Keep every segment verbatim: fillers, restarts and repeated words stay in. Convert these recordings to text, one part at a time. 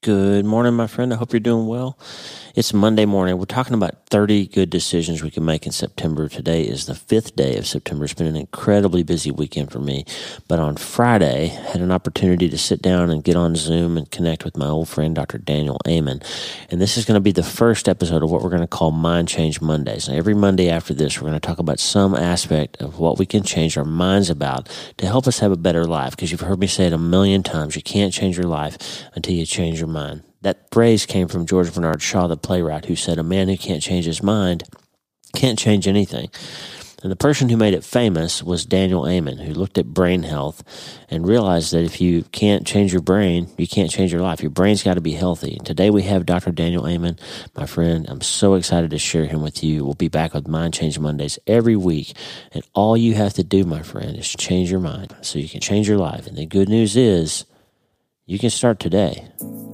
Good morning, my friend. I hope you're doing well. It's Monday morning. We're talking about thirty good decisions we can make in September. Today is the fifth day of September. It's been an incredibly busy weekend for me. But on Friday, I had an opportunity to sit down and get on Zoom and connect with my old friend, Doctor Daniel Amen. And this is going to be the first episode of what we're going to call Mind Change Mondays. Now, every Monday after this, we're going to talk about some aspect of what we can change our minds about to help us have a better life. Because you've heard me say it a million times, you can't change your life until you change your mind. That phrase came from George Bernard Shaw, the playwright, who said, a man who can't change his mind can't change anything. And the person who made it famous was Daniel Amen, who looked at brain health and realized that if you can't change your brain, you can't change your life. Your brain's got to be healthy. And today we have Doctor Daniel Amen, my friend. I'm so excited to share him with you. We'll be back with Mind Change Mondays every week. And all you have to do, my friend, is change your mind so you can change your life. And the good news is you can start today.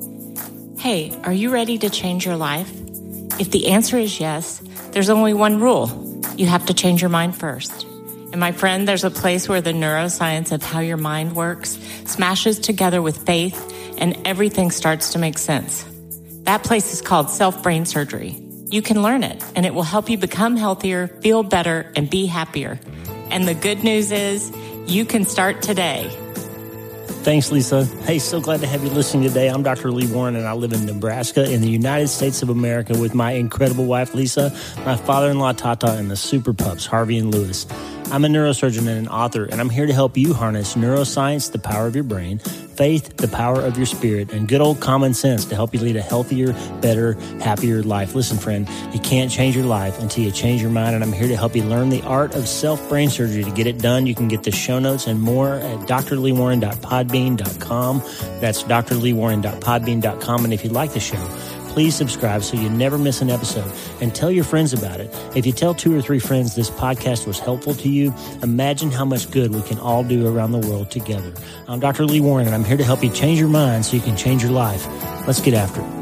Hey, are you ready to change your life? If the answer is yes, there's only one rule. You have to change your mind first. And my friend, there's a place where the neuroscience of how your mind works smashes together with faith and everything starts to make sense. That place is called self-brain surgery. You can learn it, and it will help you become healthier, feel better, and be happier. And the good news is you can start today. Thanks, Lisa. Hey, so glad to have you listening today. I'm Doctor Lee Warren, and I live in Nebraska in the United States of America with my incredible wife, Lisa, my father-in-law, Tata, and the super pups, Harvey and Lewis. I'm a neurosurgeon and an author, and I'm here to help you harness neuroscience, the power of your brain, faith, the power of your spirit, and good old common sense to help you lead a healthier, better, happier life. Listen, friend, you can't change your life until you change your mind, and I'm here to help you learn the art of self-brain surgery. To get it done, you can get the show notes and more at d r lee warren dot podbean dot com. That's d r lee warren dot podbean dot com, and if you like the show, please subscribe so you never miss an episode, and tell your friends about it. If you tell two or three friends this podcast was helpful to you, imagine how much good we can all do around the world together. I'm Doctor Lee Warren, and I'm here to help you change your mind so you can change your life. Let's get after it.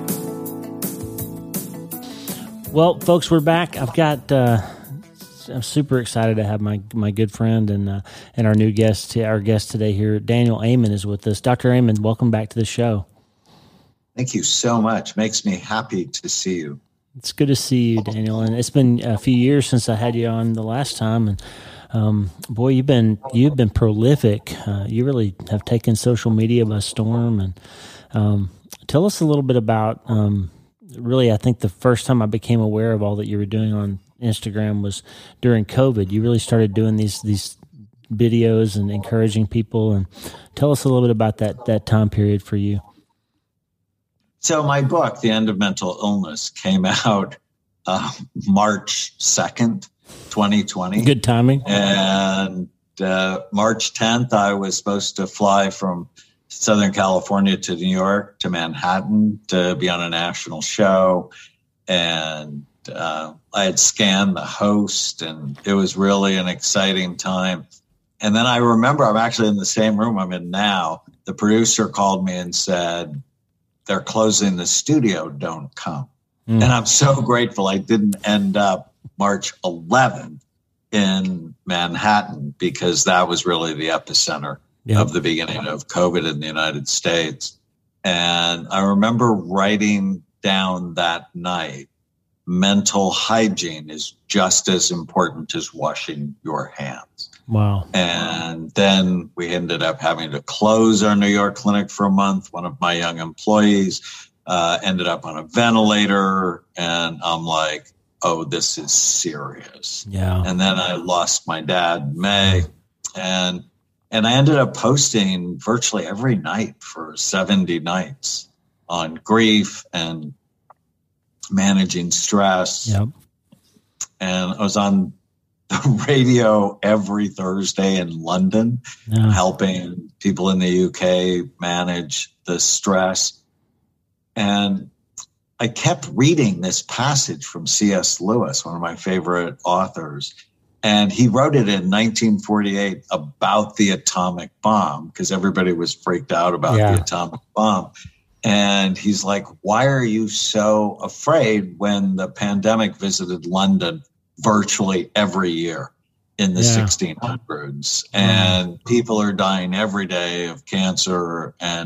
Well, folks, we're back. I've got, uh, I'm super excited to have my, my good friend and uh, and our new guest, our guest today here, Daniel Amen, is with us. Doctor Amen, welcome back to the show. Thank you so much. Makes me happy to see you. It's good to see you, Daniel. And it's been a few years since I had you on the last time. And um, boy, you've been you've been prolific. Uh, you really have taken social media by storm. And um, tell us a little bit about. Um, really, I think the first time I became aware of all that you were doing on Instagram was during COVID. You really started doing these these videos and encouraging people. And tell us a little bit about that that time period for you. So my book, The End of Mental Illness, came out uh, March second, twenty twenty. Good timing. And uh, March tenth, I was supposed to fly from Southern California to New York to Manhattan to be on a national show. And uh, I had scanned the host, and it was really an exciting time. And then I remember I'm actually in the same room I'm in now. The producer called me and said, they're closing the studio, don't come. Mm. And I'm so grateful I didn't end up March eleventh in Manhattan, because that was really the epicenter yep. of the beginning of COVID in the United States. And I remember writing down that night, mental hygiene is just as important as washing your hands. Wow. And then we ended up having to close our New York clinic for a month. One of my young employees uh, ended up on a ventilator, and I'm like, oh, this is serious. Yeah. And then I lost my dad in May, and and I ended up posting virtually every night for seventy nights on grief and managing stress. Yep. And I was on the radio every Thursday in London, yeah. helping people in the U K manage the stress. And I kept reading this passage from C S Lewis, one of my favorite authors. And he wrote it in nineteen forty-eight about the atomic bomb, because everybody was freaked out about yeah. the atomic bomb. And he's like, why are you so afraid when the pandemic visited London virtually every year in the yeah. sixteen hundreds? And people are dying every day of cancer. And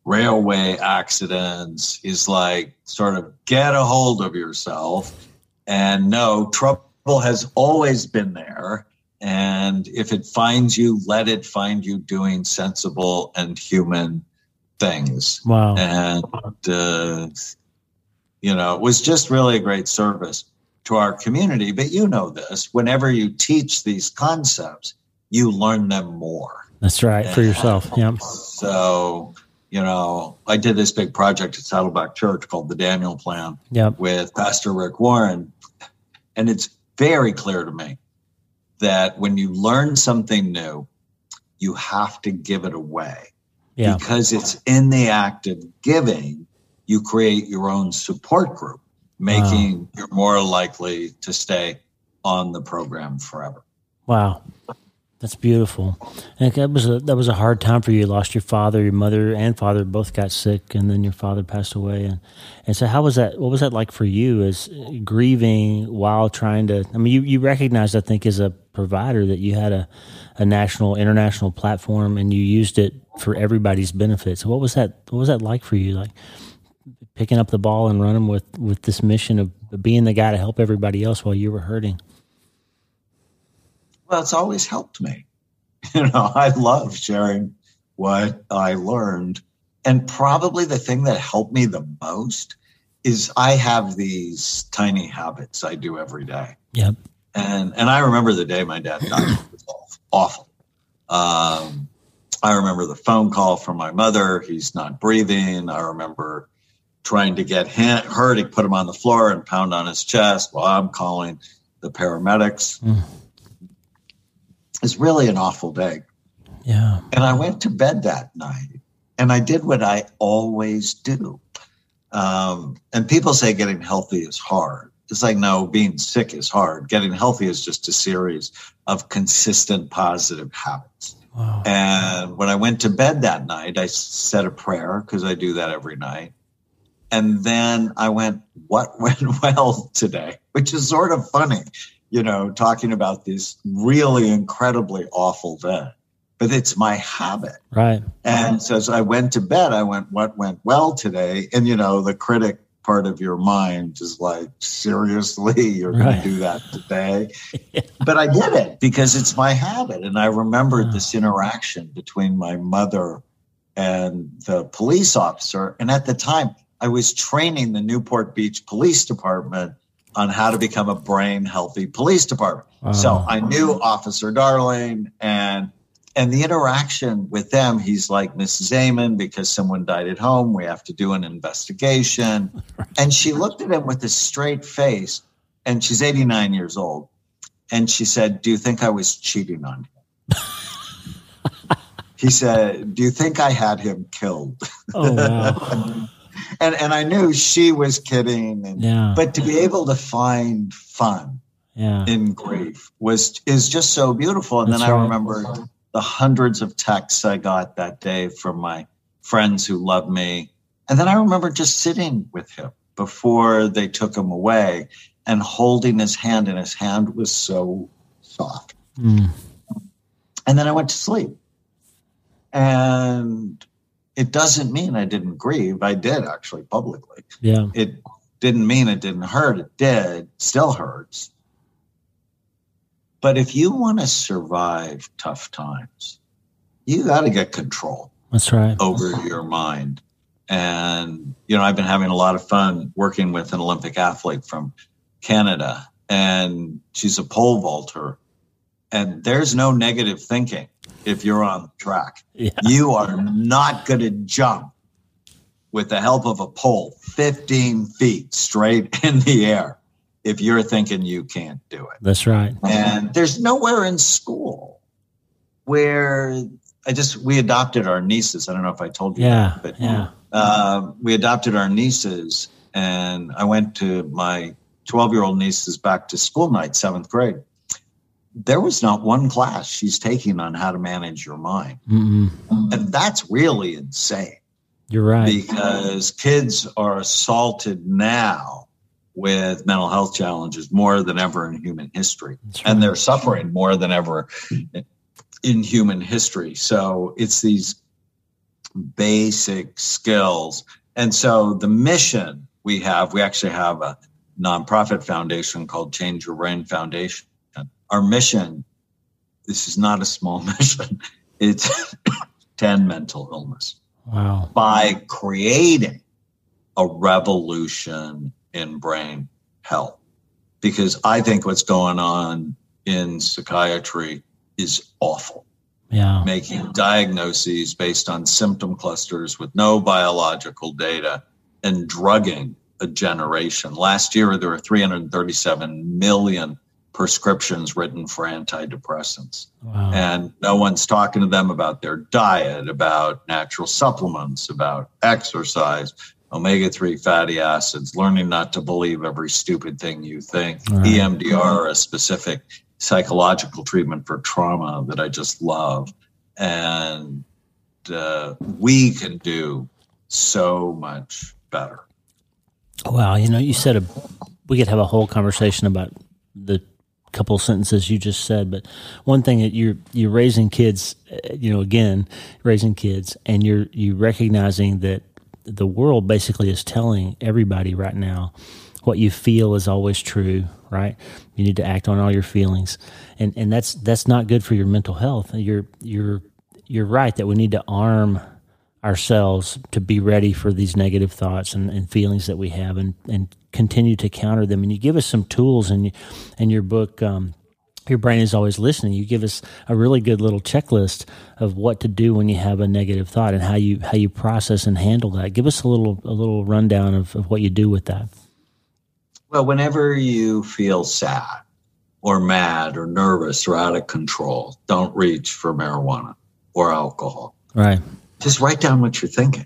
railway accidents is like sort of get a hold of yourself and know trouble has always been there. And if it finds you, let it find you doing sensible and human things. Wow. And, uh, you know, it was just really a great service to our community. But you know this, whenever you teach these concepts, you learn them more. That's right. For yourself. Yeah. So, you know, I did this big project at Saddleback Church called the Daniel Plan yep. with Pastor Rick Warren. And it's very clear to me that when you learn something new, you have to give it away. Yeah. Because it's in the act of giving, you create your own support group, making wow. you're more likely to stay on the program forever. Wow. That's beautiful. And that was a, that was a hard time for you. You lost your father, your mother and father both got sick, and then your father passed away. And, and so how was that, what was that like for you as grieving while trying to, I mean, you, you recognized, I think, as a provider that you had a, a national, international platform and you used it for everybody's benefit. So what was that, what was that like for you? Like picking up the ball and running with, with this mission of being the guy to help everybody else while you were hurting? Well, it's always helped me. You know, I love sharing what I learned. And probably the thing that helped me the most is I have these tiny habits I do every day. Yep. And and I remember the day my dad died. It was awful. Um, I remember the phone call from my mother. He's not breathing. I remember trying to get him, her to put him on the floor and pound on his chest while I'm calling the paramedics. Mm. It's really an awful day. Yeah. And I went to bed that night and I did what I always do. Um, and people say getting healthy is hard. It's like, no, being sick is hard. Getting healthy is just a series of consistent positive habits. Wow. And when I went to bed that night, I said a prayer because I do that every night. And then I went, what went well today? Which is sort of funny. You know, talking about this really incredibly awful day, but it's my habit. Right. And so as I went to bed, I went, what went well today? And, you know, the critic part of your mind is like, seriously, you're right. going to do that today? Yeah. But I did it because it's my habit. And I remembered yeah. this interaction between my mother and the police officer. And at the time, I was training the Newport Beach Police Department on how to become a brain healthy police department. Wow. So I knew Officer Darling and and the interaction with them, he's like, Missus Amon, because someone died at home, we have to do an investigation. And she looked at him with a straight face, and she's eighty-nine years old. And she said, do you think I was cheating on him? He said, do you think I had him killed? Oh, wow. And and I knew she was kidding, and, yeah. but to be able to find fun yeah. in grief was is just so beautiful. And That's then I right. remember the hundreds of texts I got that day from my friends who loved me. And then I remember just sitting with him before they took him away and holding his hand, and his hand was so soft. Mm. And then I went to sleep. And it doesn't mean I didn't grieve. I did, actually, publicly. Yeah. It didn't mean it didn't hurt. It did. Still hurts. But if you want to survive tough times, you got to get control. That's right. Over your mind. And, you know, I've been having a lot of fun working with an Olympic athlete from Canada, and she's a pole vaulter. And there's no negative thinking if you're on the track. Yeah. You are not going to jump with the help of a pole fifteen feet straight in the air if you're thinking you can't do it. That's right. And there's nowhere in school where I just, we adopted our nieces. I don't know if I told you yeah, that, but yeah. uh, we adopted our nieces, and I went to my twelve-year-old niece's back to school night, seventh grade. There was not one class she's taking on how to manage your mind. Mm-mm. And that's really insane. You're right. Because kids are assaulted now with mental health challenges more than ever in human history. Right. And they're suffering more than ever in human history. So it's these basic skills. And so the mission we have, we actually have a nonprofit foundation called Change Your Brain Foundation. Our mission, this is not a small mission, it's to end mental illness. Wow. By creating a revolution in brain health. Because I think what's going on in psychiatry is awful. Yeah. Making diagnoses based on symptom clusters with no biological data and drugging a generation. Last year, there were three hundred thirty-seven million prescriptions written for antidepressants. Wow. And no one's talking to them about their diet, about natural supplements, about exercise, omega three fatty acids, learning not to believe every stupid thing you think, right. E M D R, a specific psychological treatment for trauma that I just love. And uh, we can do so much better. Wow. You know, you said a, we could have a whole conversation about the couple of sentences you just said, but one thing that you're, you're raising kids, you know, again, raising kids, and you're, you recognizing that the world basically is telling everybody right now what you feel is always true, right? You need to act on all your feelings. And and that's that's not good for your mental health. You're you're you're right that we need to arm ourselves to be ready for these negative thoughts and, and feelings that we have, and, and continue to counter them. And you give us some tools in, in your book, um, Your Brain is Always Listening. You give us a really good little checklist of what to do when you have a negative thought and how you how you process and handle that. Give us a little a little rundown of, of what you do with that. Well, whenever you feel sad or mad or nervous or out of control, don't reach for marijuana or alcohol. Right. Just write down what you're thinking.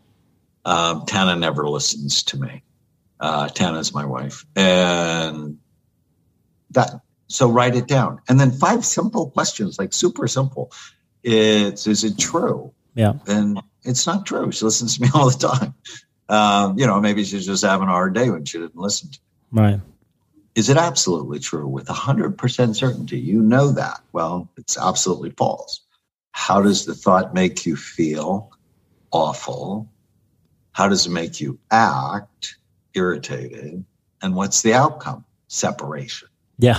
Um, Tana never listens to me. Uh, Tana's my wife. And that, so write it down. And then five simple questions, like super simple. It's, is it true? Yeah. And it's not true. She listens to me all the time. Um, you know, maybe she's just having a hard day when she didn't listen to me. Right. Is it absolutely true with one hundred percent certainty? You know that. Well, it's absolutely false. How does the thought make you feel? Awful. How does it make you act? Irritated. And what's the outcome? Separation. Yeah.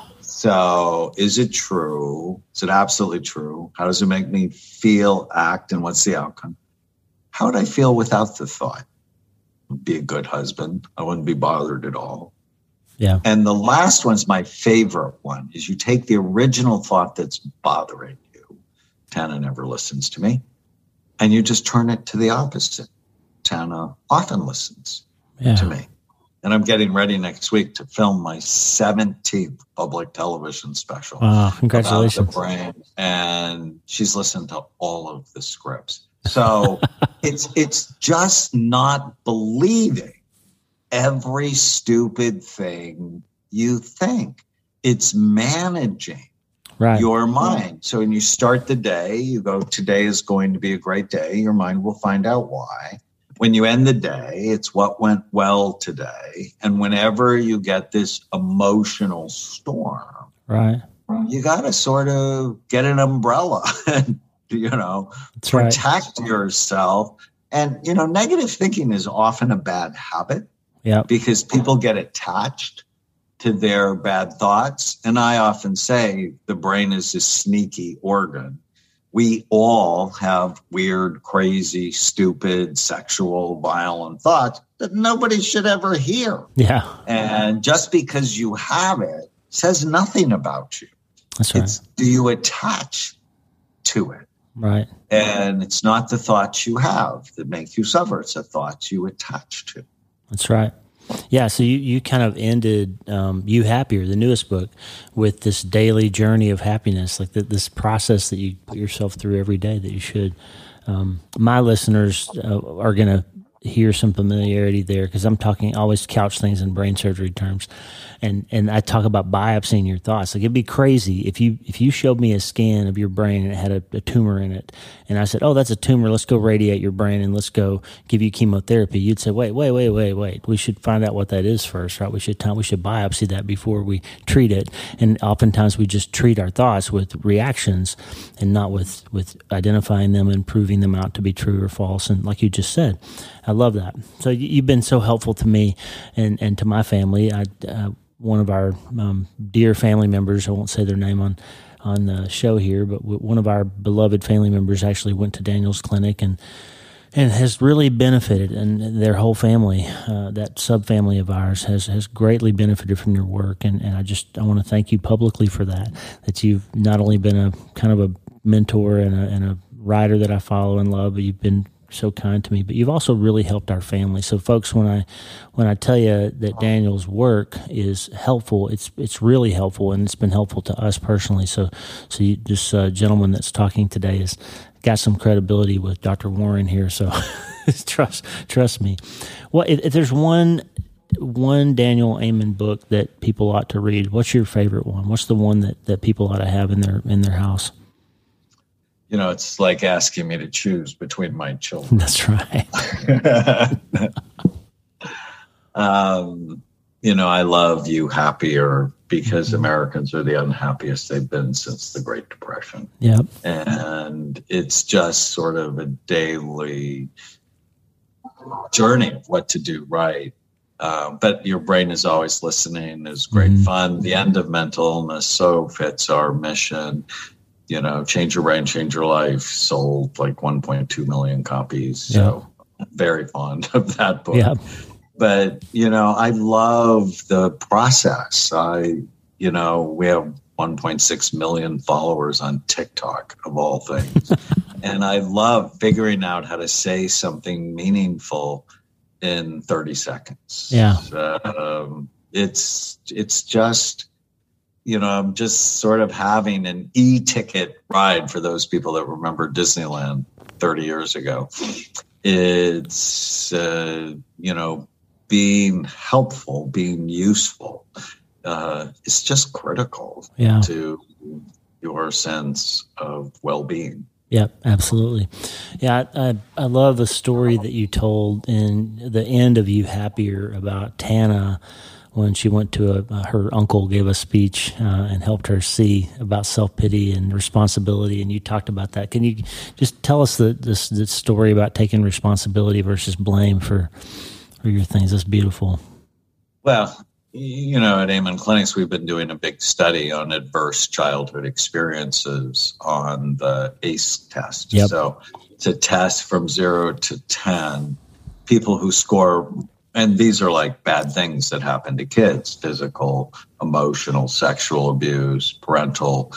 So is it true? Is it absolutely true? How does it make me feel, act, and what's the outcome? How would I feel without the thought? I'd be a good husband. I wouldn't be bothered at all. Yeah. And the last one's my favorite one, is you take the original thought that's bothering you. Tana never listens to me. And you just turn it to the opposite. Tana often listens yeah. to me. And I'm getting ready next week to film my seventeenth public television special. Wow, congratulations. About the brain. And she's listened to all of the scripts. So it's it's just not believing every stupid thing you think. It's managing right. your mind. So when you start the day, you go, today is going to be a great day. Your mind will find out why. When you end the day, it's what went well today. And whenever you get this emotional storm, right, you got to sort of get an umbrella and, you know, That's protect right. yourself. And, you know, negative thinking is often a bad habit. Yeah. Because people get attached to their bad thoughts. And I often say the brain is a sneaky organ. We all have weird, crazy, stupid, sexual, violent thoughts that nobody should ever hear. Yeah. And just because you have it says nothing about you. That's right. It's, do you attach to it? Right. And it's not the thoughts you have that make you suffer. It's the thoughts you attach to. That's right. Yeah, so you, you kind of ended um, You Happier, the newest book, with this daily journey of happiness, like the, this process that you put yourself through every day that you should. Um, my listeners uh, are going to hear some familiarity there, because I'm talking, I always couch things in brain surgery terms. And, and I talk about biopsying your thoughts. Like, it'd be crazy if you if you showed me a scan of your brain and it had a, a tumor in it, and I said, "Oh, that's a tumor. Let's go radiate your brain and let's go give you chemotherapy." You'd say, "Wait, wait, wait, wait, wait. We should find out what that is first, right? We should we should biopsy that before we treat it." And oftentimes we just treat our thoughts with reactions and not with with identifying them and proving them out to be true or false. And like you just said, I love that. So you've been so helpful to me and and to my family. I. Uh, One of our um, dear family members, I won't say their name on, on the show here, but w- one of our beloved family members actually went to Daniel's clinic and and has really benefited, and their whole family, uh, that subfamily of ours, has, has greatly benefited from your work. And, and I just I want to thank you publicly for that, that you've not only been a kind of a mentor and a, and a writer that I follow and love, but you've been so kind to me, but you've also really helped our family. So folks, when I when I tell you that Daniel's work is helpful, it's it's really helpful, and it's been helpful to us personally. So so you, this uh, gentleman that's talking today has got some credibility with Doctor Warren here, so trust trust me. Well, if, if there's one one Daniel Amen book that people ought to read, what's your favorite one? What's the one that, that people ought to have in their in their house? You know, it's like asking me to choose between my children. That's right. um, you know, I love You Happier, because mm-hmm. Americans are the unhappiest they've been since the Great Depression. Yep. And it's just sort of a daily journey of what to do right. Uh, but your brain is always listening. Is great mm-hmm. fun. The End of Mental Illness so fits our mission. You know, Change Your Brain, Change Your Life, sold like one point two million copies. So yeah. very fond of that book. Yeah. But, you know, I love the process. I, you know, we have one point six million followers on TikTok, of all things. And I love figuring out how to say something meaningful in thirty seconds. Yeah. Um, it's, it's just... You know, I'm just sort of having an e-ticket ride for those people that remember Disneyland thirty years ago. It's, uh, you know, being helpful, being useful. Uh, it's just critical yeah. to your sense of well-being. Yep, absolutely. Yeah, I, I, I love the story that you told in the end of You Happier about Tana, when she went to a, uh, her uncle gave a speech uh, and helped her see about self-pity and responsibility, and you talked about that. Can you just tell us the, this, this story about taking responsibility versus blame for, for your things? That's beautiful. Well, you know, at Amen Clinics, we've been doing a big study on adverse childhood experiences on the A C E test. Yep. So it's a test from zero to ten. People who score... And these are like bad things that happen to kids: physical, emotional, sexual abuse, parental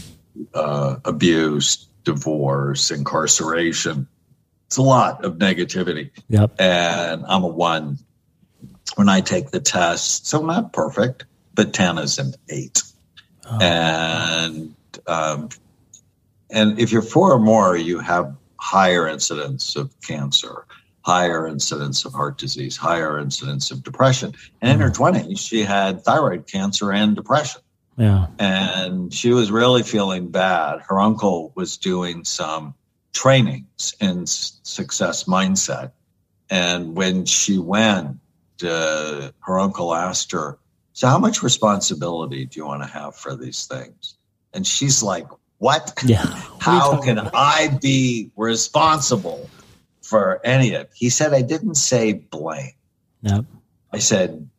uh, abuse, divorce, incarceration. It's a lot of negativity. Yep. And I'm a one. When I take the test, so I'm not perfect, but Tana's an eight. Oh. And um, and if you're four or more, you have higher incidence of cancer, higher incidence of heart disease, higher incidence of depression. And in her twenties, she had thyroid cancer and depression. Yeah. And she was really feeling bad. Her uncle was doing some trainings in success mindset. And when she went, uh, her uncle asked her, "So how much responsibility do you want to have for these things?" And she's like, "What? Yeah. How can I be responsible for any of it?" He said, "I didn't say blame. Yep. I said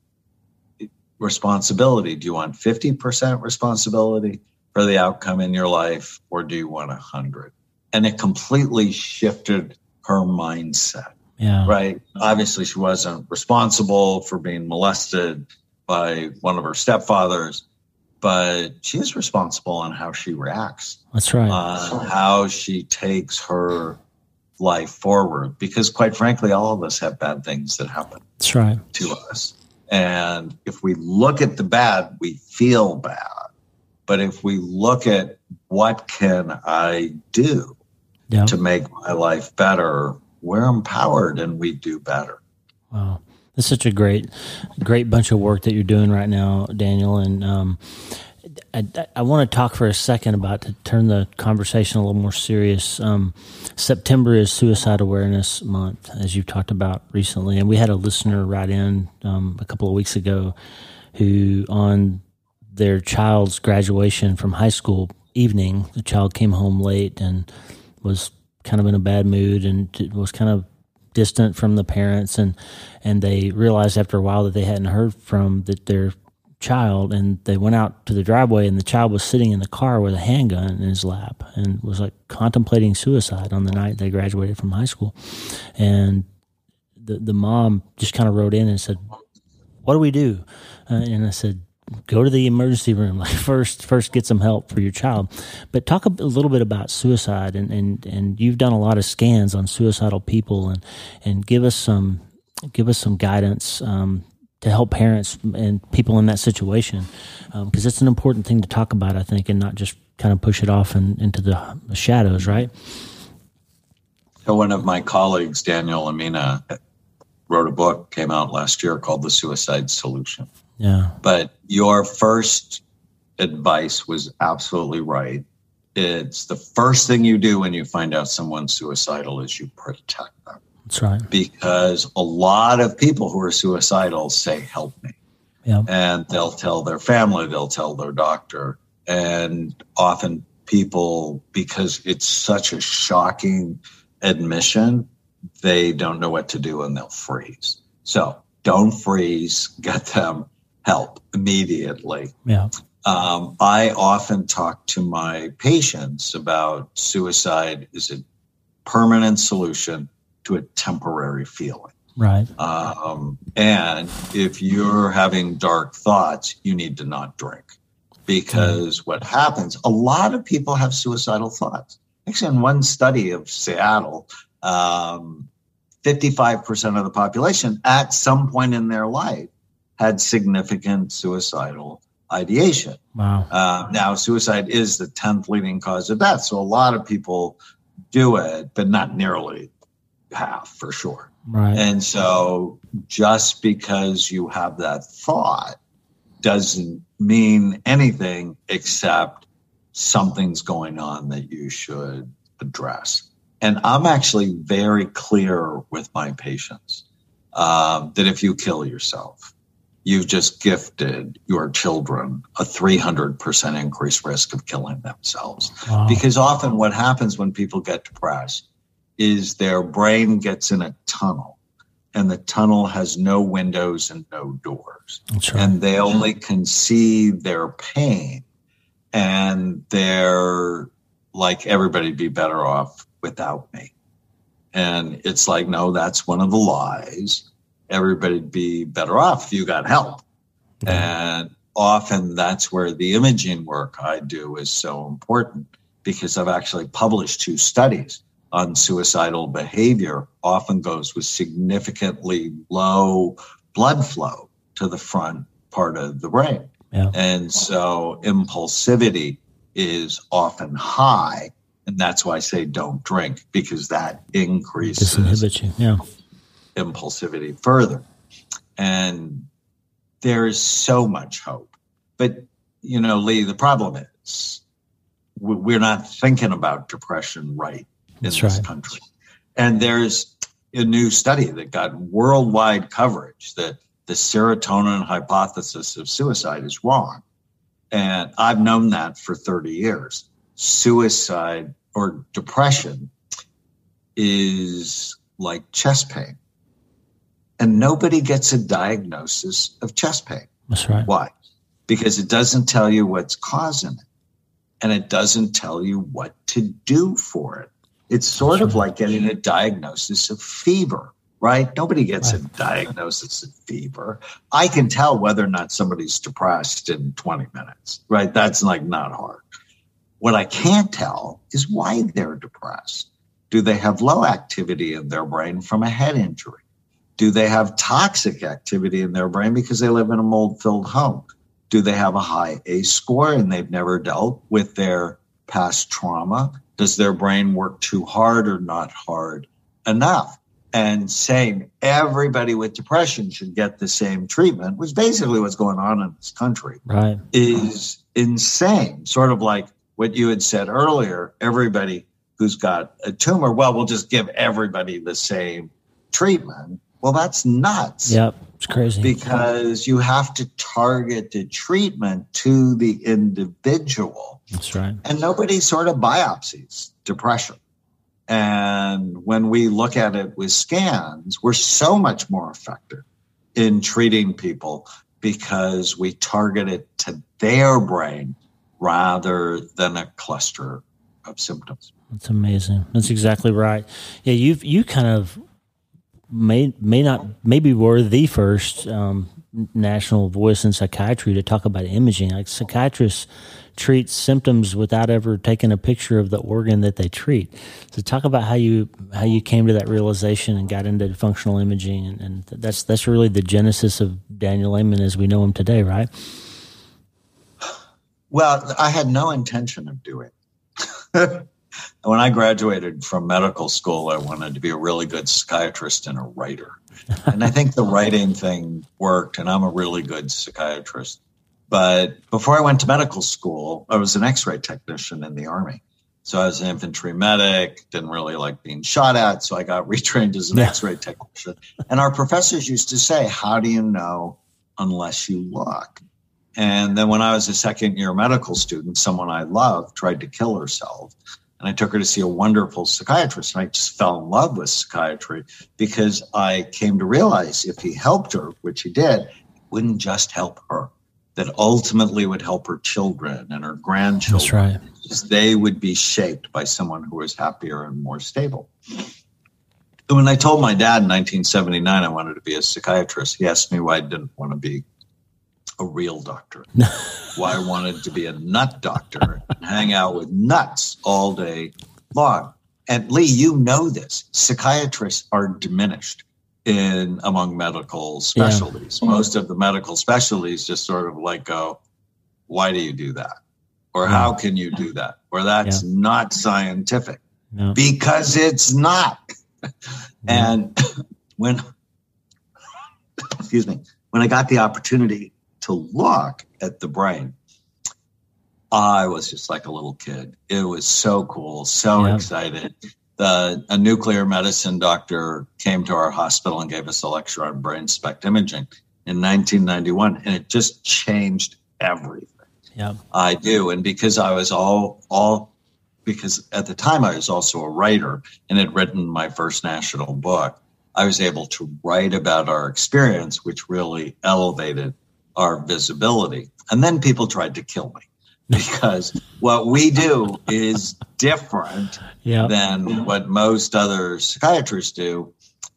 responsibility. Do you want fifty percent responsibility for the outcome in your life, or do you want one hundred?" And it completely shifted her mindset. Yeah. Right. Obviously, she wasn't responsible for being molested by one of her stepfathers, but she is responsible on how she reacts. That's right. On how she takes her life forward, because quite frankly, all of us have bad things that happen That's right. to us. And if we look at the bad, we feel bad. But if we look at what can I do yep. to make my life better, we're empowered and we do better. Wow. That's such a great, great bunch of work that you're doing right now, Daniel. And um, I, I want to talk for a second about, to turn the conversation a little more serious. Um, September is Suicide Awareness Month, as you've talked about recently. And we had a listener write in um, a couple of weeks ago who, on their child's graduation from high school evening, the child came home late and was kind of in a bad mood and was kind of distant from the parents, and and they realized after a while that they hadn't heard from that their child, and they went out to the driveway, and the child was sitting in the car with a handgun in his lap and was like contemplating suicide on the night they graduated from high school. And the the mom just kind of wrote in and said, "What do we do?" Uh, and I said, "Go to the emergency room. Like first, first get some help for your child." But talk a, a little bit about suicide, and, and, and you've done a lot of scans on suicidal people, and, and give us some give us some guidance um, to help parents and people in that situation, because um, it's an important thing to talk about, I think, and not just kind of push it off and into the shadows, right? So one of my colleagues, Daniel Amina, wrote a book, came out last year, called The Suicide Solution. Yeah. But your first advice was absolutely right. It's the first thing you do when you find out someone's suicidal is you protect them. That's right. Because a lot of people who are suicidal say, "Help me." Yeah. And they'll tell their family, they'll tell their doctor. And often people, because it's such a shocking admission, they don't know what to do and they'll freeze. So don't freeze, get them help immediately. Yeah. Um, I often talk to my patients about suicide is a permanent solution to a temporary feeling. Right. Um, and if you're having dark thoughts, you need to not drink, because what happens, a lot of people have suicidal thoughts. Actually, in one study of Seattle, um, fifty-five percent of the population at some point in their life had significant suicidal ideation. Wow. Uh, now, suicide is the tenth leading cause of death. So a lot of people do it, but not nearly half for sure. Right. And so just because you have that thought doesn't mean anything except something's going on that you should address. And I'm actually very clear with my patients um, that if you kill yourself, you've just gifted your children a three hundred percent increased risk of killing themselves. Wow. Because often what happens when people get depressed is their brain gets in a tunnel, and the tunnel has no windows and no doors. That's right. And they only can see their pain, and they're like, everybody'd be better off without me. And it's like, no, that's one of the lies. Everybody'd be better off if you got help. Yeah. And often that's where the imaging work I do is so important, because I've actually published two studies on suicidal behavior often goes with significantly low blood flow to the front part of the brain. Yeah. And so impulsivity is often high. And that's why I say don't drink, because that increases disinhibits you. Yeah. impulsivity further. And there is so much hope. But, you know, Lee, the problem is we're not thinking about depression right in That's this right. country. And there's a new study that got worldwide coverage that the serotonin hypothesis of suicide is wrong. And I've known that for thirty years. Suicide or depression is like chest pain. And nobody gets a diagnosis of chest pain. That's right. Why? Because it doesn't tell you what's causing it. And it doesn't tell you what to do for it. It's sort That's of right. like getting a diagnosis of fever, right? Nobody gets Right. a diagnosis of fever. I can tell whether or not somebody's depressed in twenty minutes, right? That's like not hard. What I can't tell is why they're depressed. Do they have low activity in their brain from a head injury? Do they have toxic activity in their brain because they live in a mold-filled home? Do they have a high A C E score and they've never dealt with their past trauma? Does their brain work too hard or not hard enough. And saying everybody with depression should get the same treatment, which basically what's going on in this country, right, is insane. Sort of like what you had said earlier, everybody who's got a tumor, well, we'll just give everybody the same treatment. Well, that's nuts. Yep, it's crazy. Because you have to target the treatment to the individual. That's right. And nobody sort of biopsies depression. And when we look at it with scans, we're so much more effective in treating people because we target it to their brain rather than a cluster of symptoms. That's amazing. That's exactly right. Yeah, you've you kind of may may not maybe were the first um, national voice in psychiatry to talk about imaging. Like psychiatrists treat symptoms without ever taking a picture of the organ that they treat. So talk about how you how you came to that realization and got into functional imaging, and, and that's that's really the genesis of Daniel Amen as we know him today, right? Well, I had no intention of doing it. When I graduated from medical school, I wanted to be a really good psychiatrist and a writer. And I think the writing thing worked, and I'm a really good psychiatrist. But before I went to medical school, I was an X-ray technician in the Army. So I was an infantry medic, didn't really like being shot at, so I got retrained as an yeah. X-ray technician. And our professors used to say, how do you know unless you look? And then when I was a second-year medical student, someone I loved tried to kill herself. And I took her to see a wonderful psychiatrist, and I just fell in love with psychiatry because I came to realize if he helped her, which he did, it wouldn't just help her. That ultimately would help her children and her grandchildren. That's right. Because they would be shaped by someone who was happier and more stable. And when I told my dad in nineteen seventy-nine I wanted to be a psychiatrist, he asked me why I didn't want to be a real doctor. Why I wanted to be a nut doctor and hang out with nuts all day long. And Lee, you know this. Psychiatrists are diminished in among medical specialties. Yeah. Most of the medical specialties just sort of like go, why do you do that? Or yeah. how can you do that? Or that's yeah. not scientific. No. Because it's not. Yeah. And when, excuse me, when I got the opportunity to look at the brain, I was just like a little kid. It was so cool, so yeah. excited. The, a nuclear medicine doctor came to our hospital and gave us a lecture on brain SPECT imaging in nineteen ninety-one, and it just changed everything. Yeah, I do. And because I was all, all, because at the time I was also a writer and had written my first national book, I was able to write about our experience, which really elevated our visibility. And then people tried to kill me. Because what we do is different yep. than what most other psychiatrists do.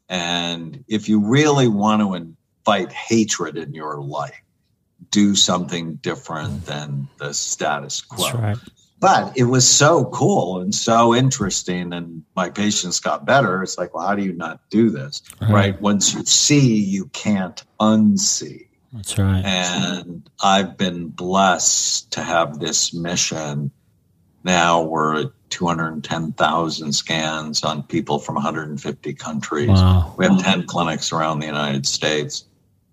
And if you really want to invite hatred in your life, do something different than the status quo. That's right. But it was so cool and so interesting, and my patients got better. It's like, well, how do you not do this? Right. right? Once you see, you can't unsee. That's right. And I've been blessed to have this mission. Now we're at two hundred ten thousand scans on people from one hundred fifty countries. Wow. We have ten clinics around the United States.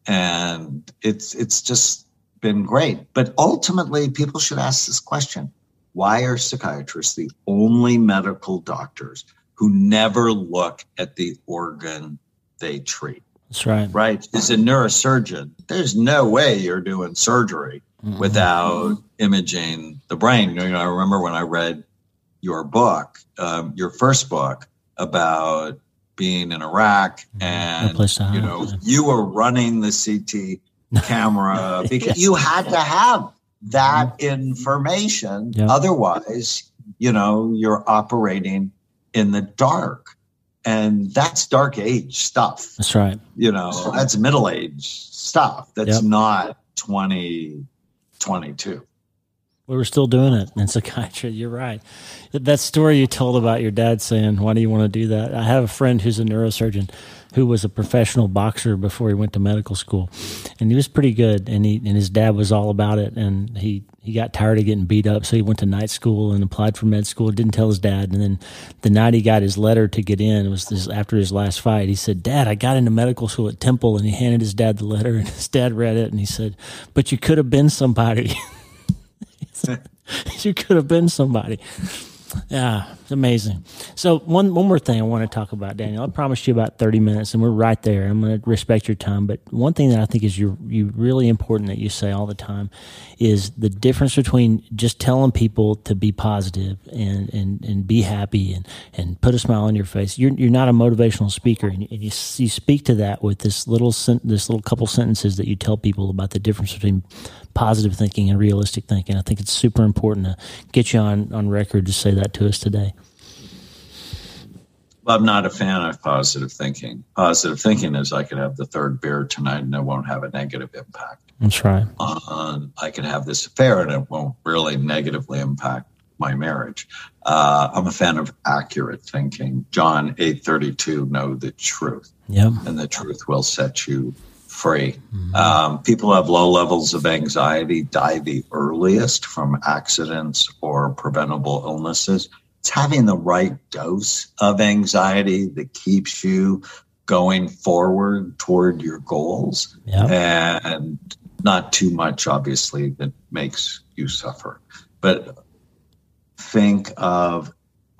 And it's it's just been great. But ultimately, people should ask this question. Why are psychiatrists the only medical doctors who never look at the organ they treat? That's right. Right. As a neurosurgeon, there's no way you're doing surgery mm-hmm. without imaging the brain. You know, I remember when I read your book, um, your first book about being in Iraq, and you know, you were running the C T camera because yes. you had to have that information. Yep. Otherwise, you know, you're operating in the dark. And that's dark age stuff. That's right. You know, that's middle age stuff. That's yep. not twenty twenty-two. We were still doing it in psychiatry. You're right. That story you told about your dad saying, why do you want to do that? I have a friend who's a neurosurgeon who was a professional boxer before he went to medical school. And he was pretty good. And he and his dad was all about it. And he he got tired of getting beat up, so he went to night school and applied for med school, didn't tell his dad. And then the night he got his letter to get in, it was this, after his last fight, he said, Dad, I got into medical school at Temple. And he handed his dad the letter, and his dad read it, and he said, but you could have been somebody. You could have been somebody. Yeah, it's amazing. So one one more thing I want to talk about, Daniel. I promised you about thirty minutes, and we're right there. I'm going to respect your time. But one thing that I think is you you really important that you say all the time is the difference between just telling people to be positive and, and, and be happy and, and put a smile on your face. You're you're not a motivational speaker, and you, and you, you speak to that with this little sen- this little couple sentences that you tell people about the difference between positive thinking and realistic thinking. I think it's super important to get you on, on record to say that to us today. Well, I'm not a fan of positive thinking. Positive thinking is I could have the third beer tonight and it won't have a negative impact. That's right. Uh, I could have this affair and it won't really negatively impact my marriage. Uh, I'm a fan of accurate thinking. John eight thirty-two, know the truth. Yep. And the truth will set you free. Mm-hmm. Um, people who have low levels of anxiety die the earliest from accidents or preventable illnesses. It's having the right dose of anxiety that keeps you going forward toward your goals, yep. and not too much, obviously, that makes you suffer. But think of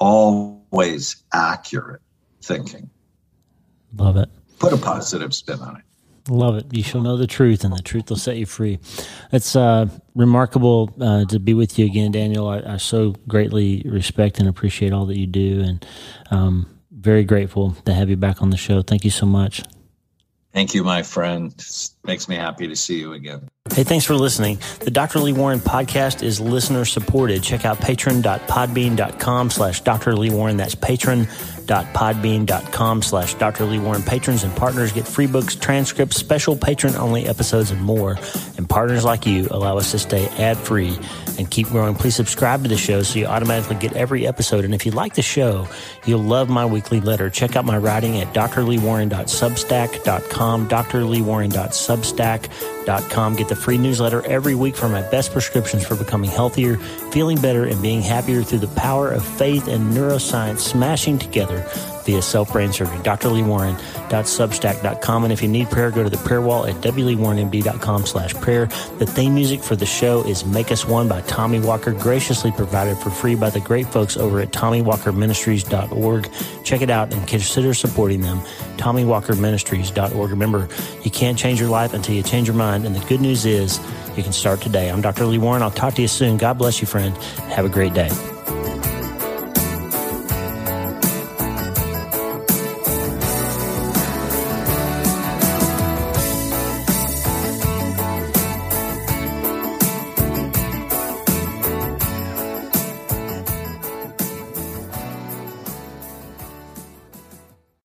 always accurate thinking. Love it. Put a positive spin on it. Love it. You shall know the truth, and the truth will set you free. It's uh, remarkable uh, to be with you again, Daniel. I, I so greatly respect and appreciate all that you do, and um, very grateful to have you back on the show. Thank you so much. Thank you, my friend. It makes me happy to see you again. Hey, thanks for listening. The Doctor Lee Warren podcast is listener supported. Check out patron.podbean.com slash Dr. Lee Warren. That's patron.podbean.com slash Dr. Lee Warren. Patrons and partners get free books, transcripts, special patron-only episodes, and more. And partners like you allow us to stay ad-free and keep growing. Please subscribe to the show so you automatically get every episode. And if you like the show, you'll love my weekly letter. Check out my writing at d r lee warren dot substack dot com, d r lee warren dot substack dot com. Get the free newsletter every week for my best prescriptions for becoming healthier, feeling better, and being happier through the power of faith and neuroscience smashing together via self-brain surgery. d r lee warren dot substack dot com. And if you need prayer, go to the prayer wall at w lee warren m d dot com slash prayer. The theme music for the show is Make Us One by Tommy Walker, graciously provided for free by the great folks over at tommy walker ministries dot org. Check it out and consider supporting them. tommy walker ministries dot org. Remember, you can't change your life until you change your mind, and the good news is you can start today. I'm Doctor Lee Warren. I'll talk to you soon. God bless you, friend. Have a great day.